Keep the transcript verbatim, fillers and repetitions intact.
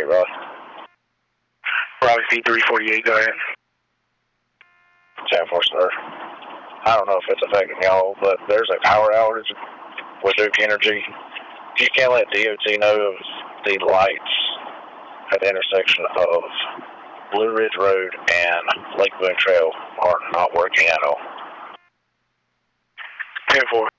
Rod. Robbie P three forty-eight, go ahead. ten four, sir. I don't know if it's affecting y'all, but there's a power outage with Duke Energy. If you can let D O T know of the lights at the intersection of Blue Ridge Road and Lake Boone Trail are not working at all. ten four.